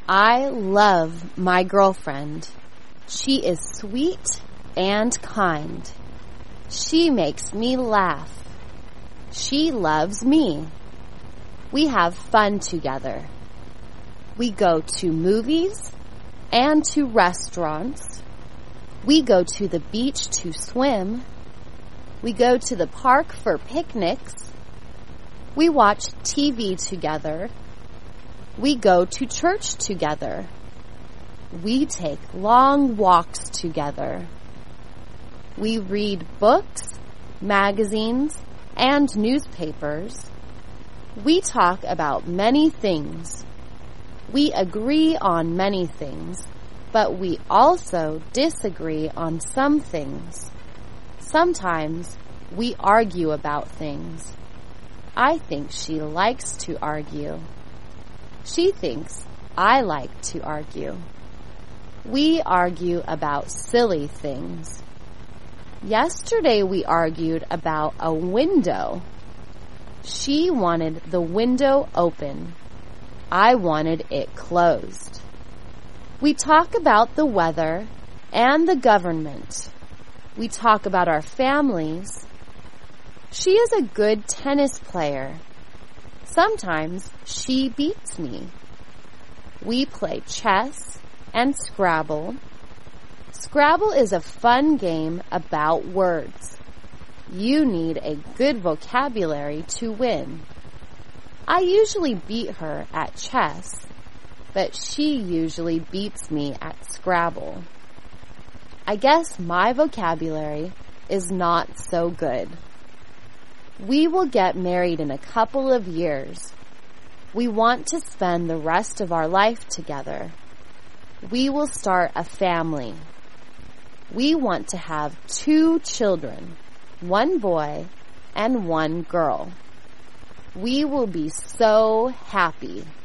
I love my girlfriend. She is sweet and kind. She makes me laugh. She loves me. We have fun together. We go to movies and to restaurants. We go to the beach to swim. We go to the park for picnics. We watch TV together. We go to church together. We take long walks together. We read books, magazines, and newspapers. We talk about many things. We agree on many things, but we also disagree on some things. Sometimes we argue about things. I think she likes to argue. She thinks I like to argue. We argue about silly things. Yesterday we argued about a window. She wanted the window open. I wanted it closed. We talk about the weather and the government. We talk about our families. She is a good tennis player. Sometimes she beats me. We play chess and Scrabble. Scrabble is a fun game about words. You need a good vocabulary to win. I usually beat her at chess, but she usually beats me at Scrabble. I guess my vocabulary is not so good. We will get married in a couple of years. We want to spend the rest of our life together. We will start a family. We want to have 2 children, 1 boy and 1 girl. We will be so happy.